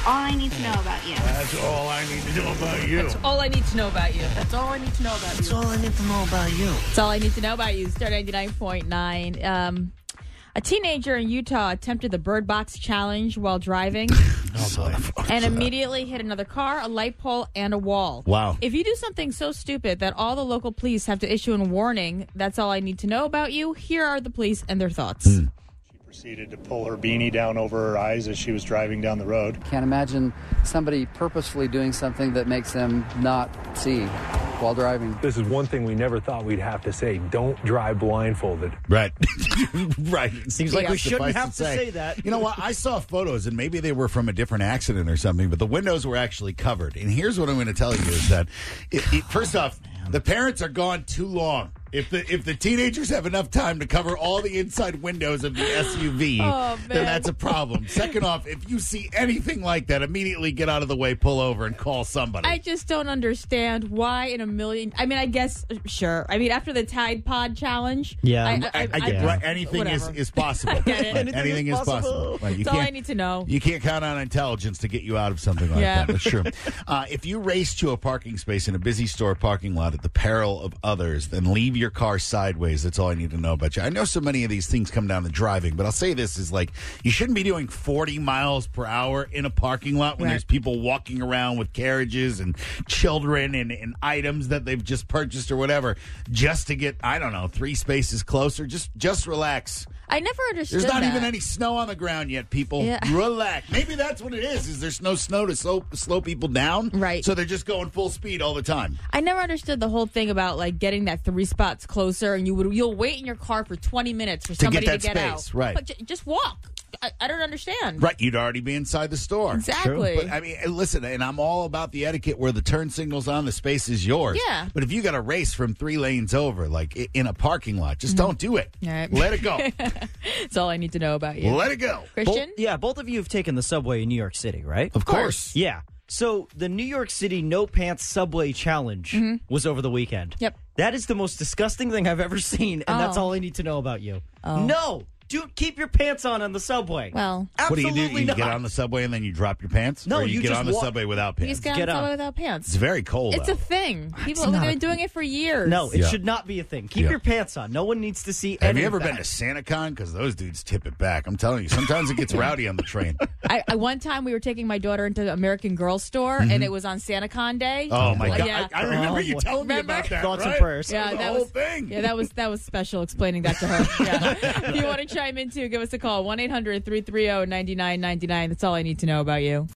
all I need to know about you. That's all I need to know about you. That's all I need to know about you. That's all I need to know about That's you. all I need to know about you. That's all I need to know about you. Star 99.9. A teenager in Utah attempted the Bird Box Challenge while driving and immediately hit another car, a light pole, and a wall. Wow. If you do something so stupid that all the local police have to issue a warning, that's all I need to know about you. Here are the police and their thoughts. Proceeded to pull her beanie down over her eyes as she was driving down the road. Can't imagine somebody purposefully doing something that makes them not see while driving. This is one thing we never thought we'd have to say. Don't drive blindfolded. Right. Right. Seems like we shouldn't have to say that. You know what? I saw photos, and maybe they were from a different accident or something, but the windows were actually covered. And here's what I'm going to tell you is that, first off, the parents are gone too long. If the teenagers have enough time to cover all the inside windows of the SUV, then that's a problem. Second off, if you see anything like that, immediately get out of the way, pull over, and call somebody. I just don't understand why in a million... I mean, I guess, sure. I mean, after the Tide Pod Challenge... Yeah, I get right, anything is possible. I get it. Right, anything is possible. Right, That's all I need to know. You can't count on intelligence to get you out of something like that. That's true. If you race to a parking space in a busy store parking lot at the peril of others, then leave your car sideways. That's all I need to know about you. I know so many of these things come down to driving, but I'll say this is like, you shouldn't be doing 40 miles per hour in a parking lot when there's people walking around with carriages and children and items that they've just purchased or whatever, just to get, I don't know, 3 spaces closer. Just relax. I never understood There's not that. even any snow on the ground yet, people. Yeah. Relax. Maybe that's what it is there's no snow to slow people down. Right. So they're just going full speed all the time. I never understood the whole thing about like getting that 3 spots closer, and you'll wait in your car for 20 minutes for somebody to get out. Right. But just walk. I don't understand. Right, you'd already be inside the store. Exactly. But I mean, listen, and I'm all about the etiquette where the turn signal's on, the space is yours. Yeah. But if you got to race from 3 lanes over, like in a parking lot, just don't do it. All right. Let it go. That's all I need to know about you. Let it go. Christian? Both of you have taken the subway in New York City, right? Of course. Yeah. So the New York City No Pants Subway Challenge was over the weekend. Yep. That is the most disgusting thing I've ever seen, and that's all I need to know about you. Oh. No! Keep your pants on the subway. Well, What do absolutely you do? You not. get on the subway and then you drop your pants? No, or you get just on the walk- subway without you pants? just get on Get the subway up. without pants. It's very cold It's out. a thing. People not have a been doing it for years. No, it Yeah. should not be a thing. Keep Yeah. your pants on. No one needs to see Have any you ever of been that. to SantaCon? Because those dudes tip it back. I'm telling you, sometimes it gets rowdy on the train. I one time we were taking my daughter into American Girl store, and it was on SantaCon Day. Oh, my God. Yeah. I remember you telling me Remember? about that, Thoughts and right? prayers. Yeah, the that whole was thing. Yeah, that was special explaining that to her. Yeah. If you want to chime in too, give us a call 1-800-330-9999. That's all I need to know about you.